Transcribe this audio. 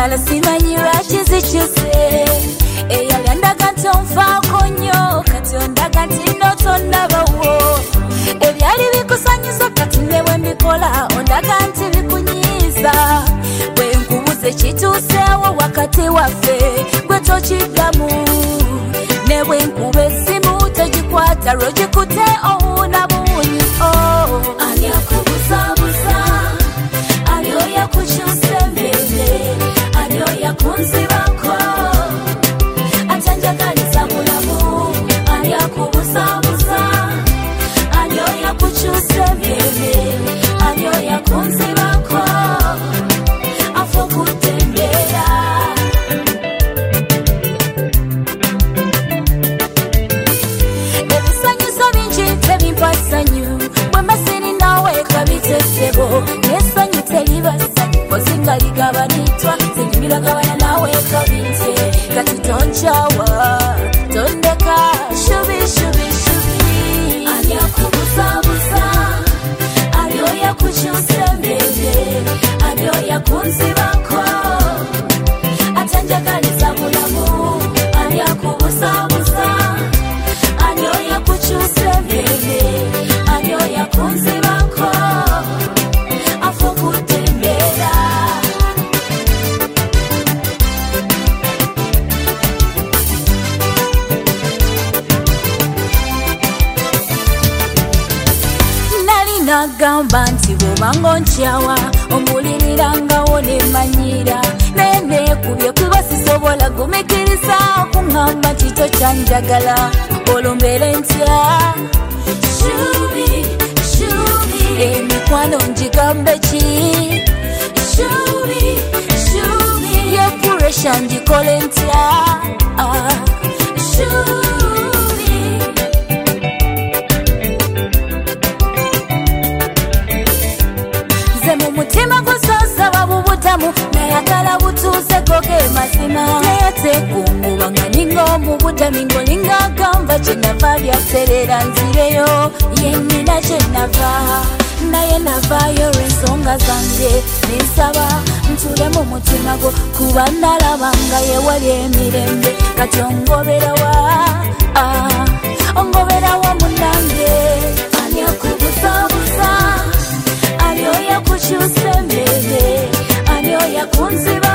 Omulala simanyi lwaki zikyuse eyali andaga nti onfaako nnyo kati ondaga nti nno tonnabawo ebyali bikusanyusa kati ne bwe mbikola ondaga nti bikunyiiza bwe nkubuze kituuseewo wakati waffe gwe tokiddamu ne bwe nkuba essimu togikwata lwogikute owuuna buwunyi ani akubuzaabuza ani oyakukyusa emmere ani oyakunzibako atanjagaliza bulamu ani akubuzaabuza ani oyakukyusa emmere ani oyakunzibako afa okutembera ebisanyuso bingi tebimpa ssanyu bwe masiri naawe kabitesebo n'essanyu teriba ssanyu kozinga ligabanitwa zenyimiragabana naawe kabite kati tonkyawa tondeka shubi shubi shubi ani akubuzaabuza ani oyakukyusa emmere ani oyakunzibako atanjagaliza bulamu ani akubuzaabuza ani oyakukyusa emmere ani oyakunzibako afa okutembera nali nagamba nti bwobanga onkyawa omulirangawo nemanyira naye neekubye kuba sisobola gumikiriza okuŋŋamba nti tokyanjagala olwo mbeere ntya shubi shubi emikwano ngigambe ki shubi shubi ye puresha ngikole ntya shubi nze mu mutima gusasaba bubutamu nayagala butuuseko ge mazima naye tekunguba nga ninga omubutami ng'olingagamba kyenava byaterera nzireyo yennyina kyenava naye navaayo olw'ensonga zange ninsaba ntule mu mutima gwo kuba nalabanga yewali emirembe kati ongoberawa ongoberawa munange ani akubuzaabuza ani oyakukyusa emmere ani oyakunziba